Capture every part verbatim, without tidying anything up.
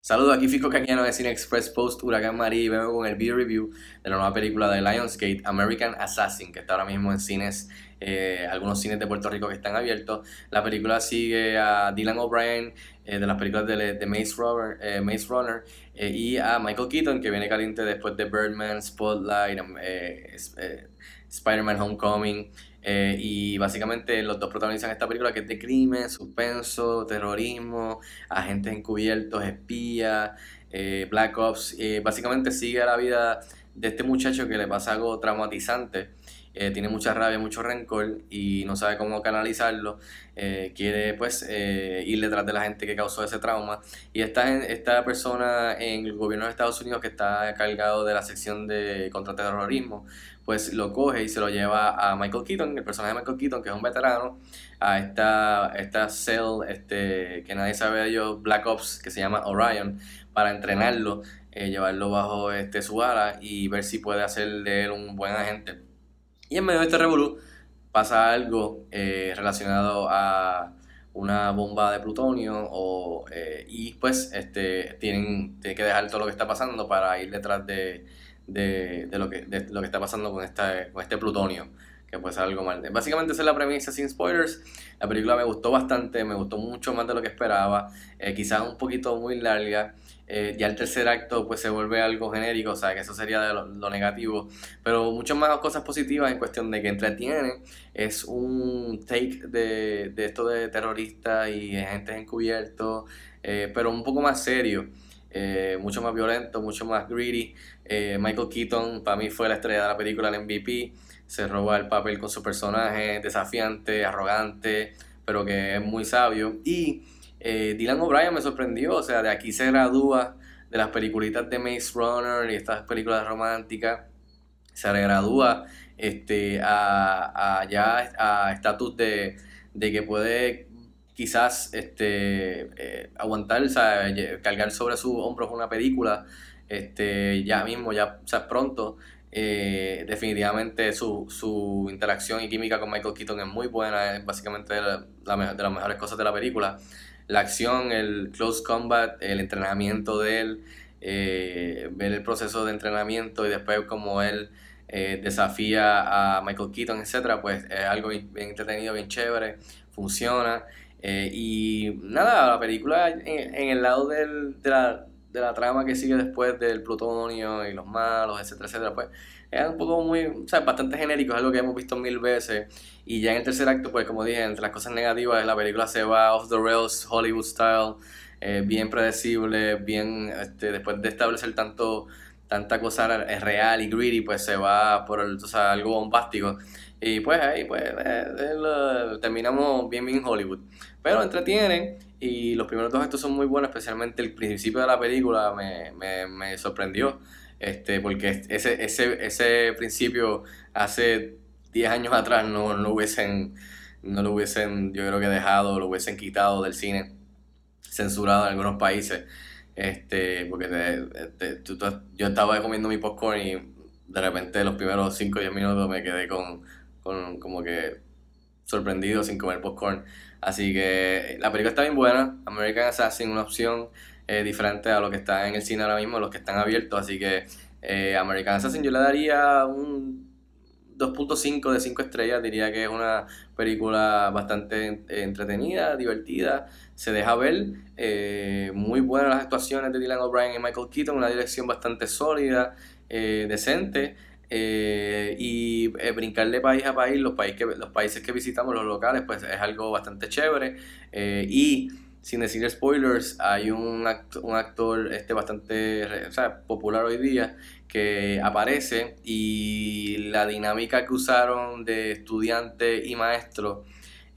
Saludos, aquí Fico Cañano de Cine Express Post Huracán María y vengo con el video review de la nueva película de Lionsgate, American Assassin, que está ahora mismo en cines, eh, algunos cines de Puerto Rico que están abiertos. La película sigue a Dylan O'Brien eh, de las películas de, de Maze Runner, eh, Maze Runner eh, y a Michael Keaton, que viene caliente después de Birdman, Spotlight, eh, eh, Spider-Man Homecoming. Eh, y básicamente los dos protagonizan esta película que es de crimen, suspenso, terrorismo, agentes encubiertos, espías, eh, Black Ops. Eh, básicamente sigue la vida de este muchacho que le pasa algo traumatizante. Eh, tiene mucha rabia, mucho rencor y no sabe cómo canalizarlo. Eh, quiere pues eh, ir detrás de la gente que causó ese trauma. Y esta, esta persona en el gobierno de Estados Unidos que está cargado de la sección de contraterrorismo, pues lo coge y se lo lleva a Michael Keaton, el personaje de Michael Keaton, que es un veterano, a esta, esta cell este, que nadie sabe de ellos, Black Ops, que se llama Orion, para entrenarlo, eh, llevarlo bajo este, su ala y ver si puede hacer de él un buen agente. Y en medio de este revolú pasa algo eh, relacionado a una bomba de plutonio o, eh, y pues este, tienen, tienen que dejar todo lo que está pasando para ir detrás de, de, de lo, que, de lo que está pasando con, esta, con este plutonio, que puede ser algo mal. Básicamente esa es la premisa sin spoilers. La película me gustó bastante, me gustó mucho más de lo que esperaba, eh, quizás un poquito muy larga. Eh, ya el tercer acto pues se vuelve algo genérico, o sea que eso sería de lo, lo negativo, pero muchas más cosas positivas en cuestión de que entretiene. Es un take de, de esto de terroristas y agentes encubiertos, eh, pero un poco más serio, eh, mucho más violento, mucho más greedy. Eh, Michael Keaton para mí fue la estrella de la película, el M V P, se roba el papel con su personaje desafiante, arrogante, pero que es muy sabio. Y eh, Dylan O'Brien me sorprendió, o sea, de aquí se gradúa de las peliculitas de Maze Runner y estas películas románticas, se gradúa este, a, a ya a estatus de, de que puede quizás este, eh, aguantar, o sea, cargar sobre sus hombros una película este, ya mismo, ya o sea, pronto. Eh, definitivamente su, su interacción y química con Michael Keaton es muy buena, es básicamente de, la, la, de las mejores cosas de la película. La acción, el close combat, el entrenamiento de él, eh, ver el proceso de entrenamiento y después como él eh, desafía a Michael Keaton, etcétera, pues es algo bien, bien entretenido, bien chévere, funciona. Eh, y nada, la película en, en el lado del, de, la, de la trama que sigue después del plutonio y los malos, etcétera, etcétera, pues es un poco muy, o sea, bastante genérico, es algo que hemos visto mil veces. Y ya en el tercer acto, pues como dije, entre las cosas negativas, la película se va off the rails, Hollywood style, eh, bien predecible, bien, este, después de establecer tanto tanta cosa real y greedy, pues se va por el, o sea, algo bombástico. Y pues ahí pues eh, eh, terminamos bien bien Hollywood. Pero entretienen y los primeros dos actos son muy buenos, especialmente el principio de la película me, me, me sorprendió. Este, porque ese, ese, ese principio hace diez años atrás no, no hubiesen, no lo hubiesen, yo creo que dejado, lo hubiesen quitado del cine, censurado en algunos países. Este, porque te- te- tú- tú- yo estaba comiendo mi popcorn y de repente los primeros cinco o diez minutos me quedé con, con como que sorprendido sin comer popcorn. Así que la película está bien buena. American Assassin, una opción eh, diferente a lo que está en el cine ahora mismo, los que están abiertos. Así que eh, American Assassin yo le daría un dos punto cinco de cinco estrellas. Diría que es una película bastante eh, entretenida, divertida. Se deja ver. Eh, muy buenas las actuaciones de Dylan O'Brien y Michael Keaton. Una dirección bastante sólida, eh, decente. Eh, y eh, brincar de país a país, los, país que, los países que visitamos, los locales, pues es algo bastante chévere. Eh, y sin decir spoilers, hay un, act un actor este, bastante o sea, popular hoy día que aparece y la dinámica que usaron de estudiante y maestro,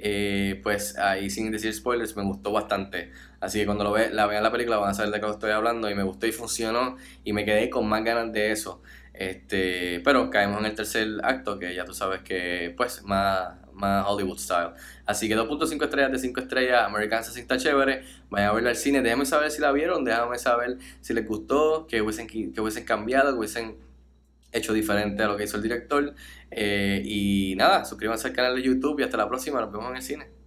eh, pues ahí sin decir spoilers me gustó bastante. Así que cuando lo ve, la vean la película van a saber de qué estoy hablando y me gustó y funcionó y me quedé con más ganas de eso. Este, pero caemos en el tercer acto que ya tú sabes que pues más, más Hollywood style. Así que dos punto cinco estrellas de cinco estrellas, American Assassin está chévere, vayan a verla al cine, déjenme saber si la vieron, déjame saber si les gustó, que hubiesen, que hubiesen cambiado, que hubiesen hecho diferente a lo que hizo el director. Eh, y nada, suscríbanse al canal de YouTube y hasta la próxima, nos vemos en el cine.